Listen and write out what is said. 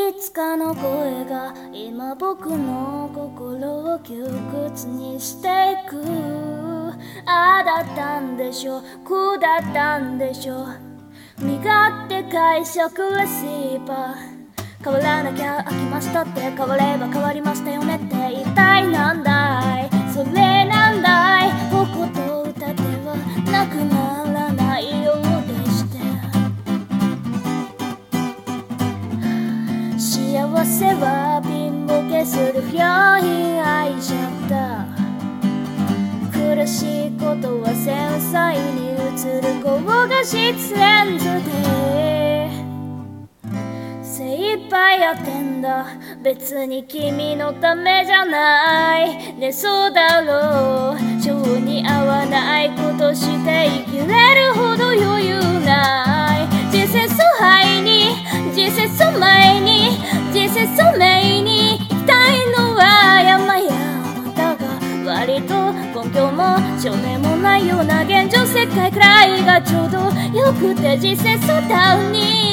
つかの声が今僕の心を窮屈にしていく。ああだったんでしょう、こうだったんでしょう。身勝手解釈レシーバー。変わらなきゃ飽きましたって、変われば変わりましたよねって一体なんだい、それなんだい。おこと歌ではなくならないようでして、幸せは貧乏けする不良品愛しちゃった。苦しいことは繊細に映る高画質レンズで精一杯やってんだ。別に君のためじゃないね。そうだろう、性に合わないことして生きれるほど余裕ない。人生崇拝に人生そ前に人生そめに行きたいのは山々だが、割と根拠も証明もないような現状世界くらいがちょうどよくて、人生そダウンに